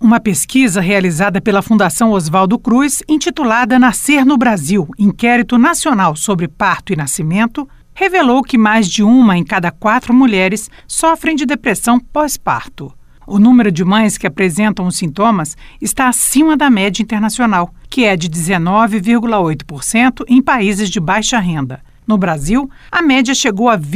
Uma pesquisa realizada pela Fundação Oswaldo Cruz, intitulada Nascer no Brasil, Inquérito Nacional sobre Parto e Nascimento, revelou que mais de 1 em cada 4 mulheres sofrem de depressão pós-parto. O número de mães que apresentam os sintomas está acima da média internacional, que é de 19,8% em países de baixa renda. No Brasil, a média chegou a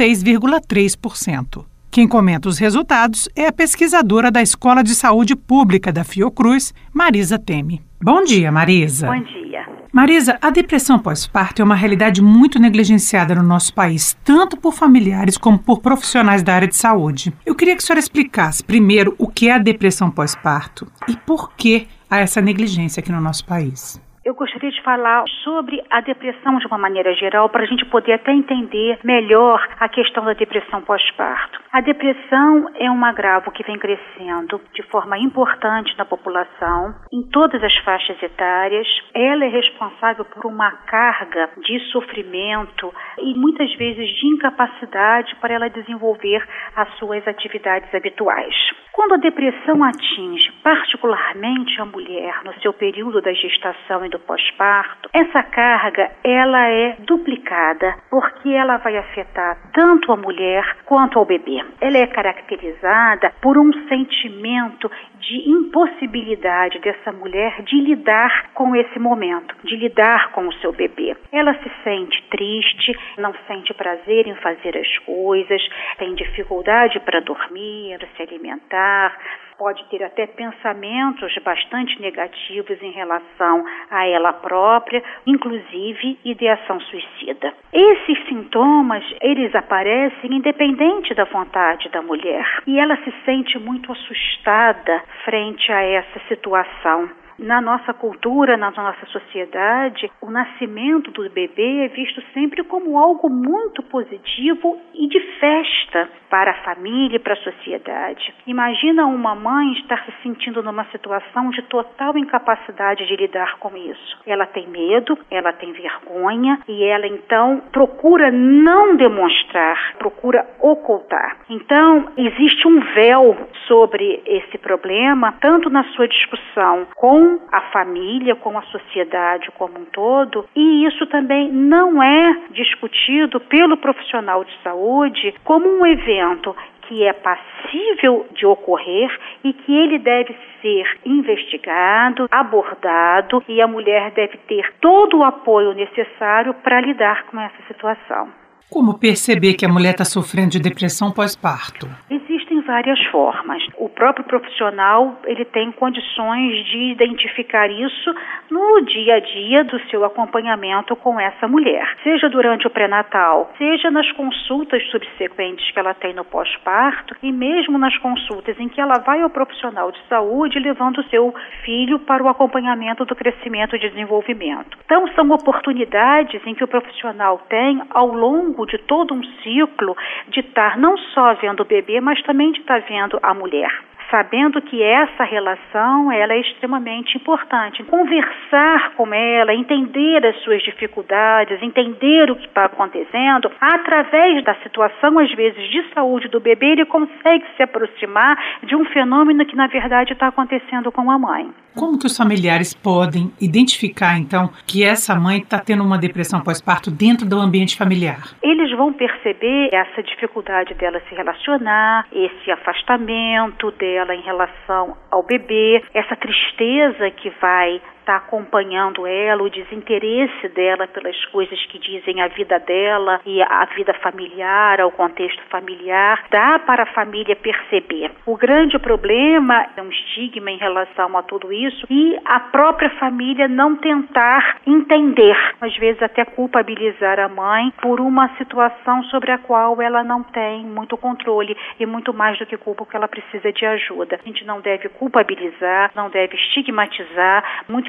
26,3%. Quem comenta os resultados é a pesquisadora da Escola de Saúde Pública da Fiocruz, Marisa Teme. Bom dia, Marisa. Bom dia. Marisa, a depressão pós-parto é uma realidade muito negligenciada no nosso país, tanto por familiares como por profissionais da área de saúde. Eu queria que a senhora explicasse, primeiro, o que é a depressão pós-parto e por que há essa negligência aqui no nosso país. Eu gostaria de falar sobre a depressão de uma maneira geral, para a gente poder até entender melhor a questão da depressão pós-parto. A depressão é um agravo que vem crescendo de forma importante na população, em todas as faixas etárias. Ela é responsável por uma carga de sofrimento e muitas vezes de incapacidade para ela desenvolver as suas atividades habituais. Quando a depressão atinge particularmente a mulher no seu período da gestação e do pós-parto, essa carga ela é duplicada, porque ela vai afetar tanto a mulher quanto ao bebê. Ela é caracterizada por um sentimento de impossibilidade dessa mulher de lidar com esse momento, de lidar com o seu bebê. Ela se sente triste, não sente prazer em fazer as coisas, tem dificuldade para dormir, para se alimentar, pode ter até pensamentos bastante negativos em relação a ela própria, inclusive ideação suicida. Esses sintomas, eles aparecem independente da vontade da mulher e ela se sente muito assustada frente a essa situação. Na nossa cultura, na nossa sociedade, o nascimento do bebê é visto sempre como algo muito positivo e de festa para a família e para a sociedade. Imagina uma mãe estar se sentindo numa situação de total incapacidade de lidar com isso. Ela tem medo, ela tem vergonha e ela então procura não demonstrar, procura ocultar. Então, existe um véu sobre esse problema, tanto na sua discussão com a família, com a sociedade como um todo, e isso também não é discutido pelo profissional de saúde como um evento que é passível de ocorrer e que ele deve ser investigado, abordado e a mulher deve ter todo o apoio necessário para lidar com essa situação. Como perceber que a mulher está sofrendo de depressão pós-parto? Existem várias formas. O próprio profissional, ele tem condições de identificar isso no dia a dia do seu acompanhamento com essa mulher. Seja durante o pré-natal, seja nas consultas subsequentes que ela tem no pós-parto e mesmo nas consultas em que ela vai ao profissional de saúde levando o seu filho para o acompanhamento do crescimento e desenvolvimento. Então, são oportunidades em que o profissional tem ao longo de todo um ciclo de estar não só vendo o bebê, mas também de estar vendo a mulher. Sabendo que essa relação ela é extremamente importante. Conversar com ela, entender as suas dificuldades, entender o que está acontecendo, através da situação, às vezes, de saúde do bebê, ele consegue se aproximar de um fenômeno que, na verdade, está acontecendo com a mãe. Como que os familiares podem identificar, então, que essa mãe está tendo uma depressão pós-parto dentro do ambiente familiar? Eles vão perceber essa dificuldade dela se relacionar, esse afastamento dela em relação ao bebê, essa tristeza que vai estar acompanhando ela, o desinteresse dela pelas coisas que dizem a vida dela e a vida familiar, ao contexto familiar, dá para a família perceber. O grande problema é um estigma em relação a tudo isso e a própria família não tentar entender, às vezes até culpabilizar a mãe por uma situação sobre a qual ela não tem muito controle e muito mais do que culpa, porque ela precisa de ajuda. A gente não deve culpabilizar, não deve estigmatizar, muito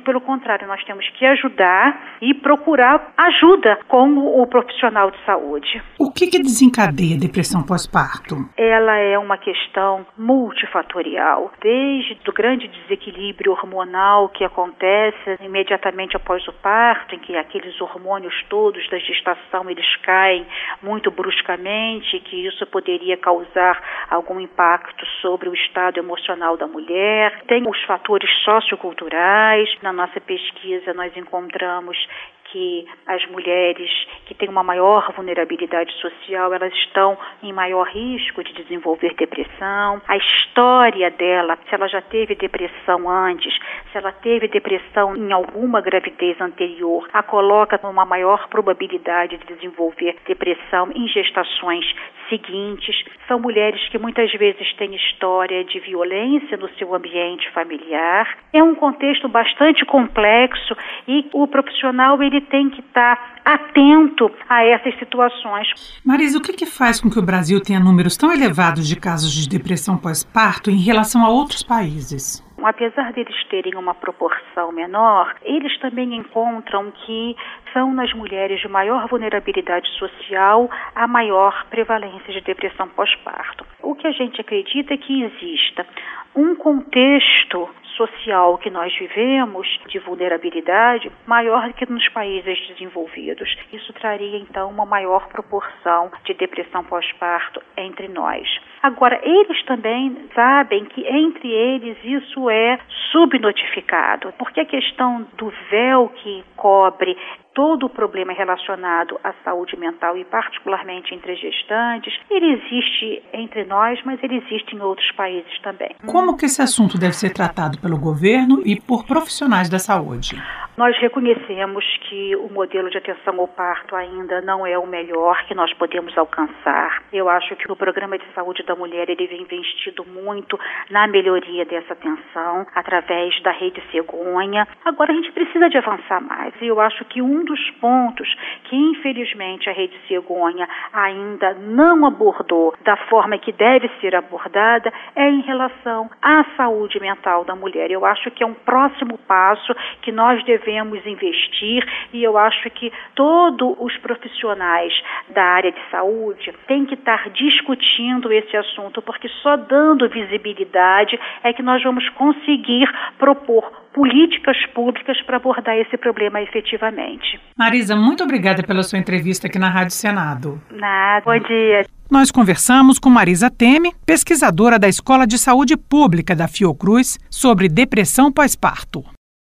pelo contrário, nós temos que ajudar e procurar ajuda com o profissional de saúde. O que desencadeia a depressão pós-parto? Ela é uma questão multifatorial, desde o grande desequilíbrio hormonal que acontece imediatamente após o parto, em que aqueles hormônios todos da gestação eles caem muito bruscamente, que isso poderia causar algum impacto sobre o estado emocional da mulher. Tem os fatores socioculturais. Na nossa pesquisa nós encontramos que as mulheres que têm uma maior vulnerabilidade social, elas estão em maior risco de desenvolver depressão. A história dela, se ela já teve depressão antes, se ela teve depressão em alguma gravidez anterior, a coloca numa maior probabilidade de desenvolver depressão em gestações seguintes. São mulheres que muitas vezes têm história de violência no seu ambiente familiar. É um contexto bastante complexo e o profissional ele tem que estar atento a essas situações. Marisa, o que faz com que o Brasil tenha números tão elevados de casos de depressão pós-parto em relação a outros países? Apesar deles terem uma proporção menor, eles também encontram que são nas mulheres de maior vulnerabilidade social a maior prevalência de depressão pós-parto. O que a gente acredita é que exista um contexto social que nós vivemos de vulnerabilidade maior do que nos países desenvolvidos. Isso traria, então, uma maior proporção de depressão pós-parto entre nós. Agora, eles também sabem que entre eles isso é subnotificado, porque a questão do véu que cobre todo o problema relacionado à saúde mental e particularmente entre gestantes, ele existe entre nós, mas ele existe em outros países também. Como que esse assunto deve ser tratado pelo governo e por profissionais da saúde? Nós reconhecemos que o modelo de atenção ao parto ainda não é o melhor que nós podemos alcançar. Eu acho que o Programa de Saúde da Mulher ele vem investido muito na melhoria dessa atenção através da Rede Cegonha. Agora a gente precisa de avançar mais e eu acho que um dos pontos que infelizmente a Rede Cegonha ainda não abordou da forma que deve ser abordada é em relação à saúde mental da mulher. Eu acho que é um próximo passo que nós devemos investir e eu acho que todos os profissionais da área de saúde têm que estar discutindo esse assunto, porque só dando visibilidade é que nós vamos conseguir propor políticas públicas para abordar esse problema efetivamente. Marisa, muito obrigada pela sua entrevista aqui na Rádio Senado. Nada, bom dia. Nós conversamos com Marisa Teme, pesquisadora da Escola de Saúde Pública da Fiocruz, sobre depressão pós-parto.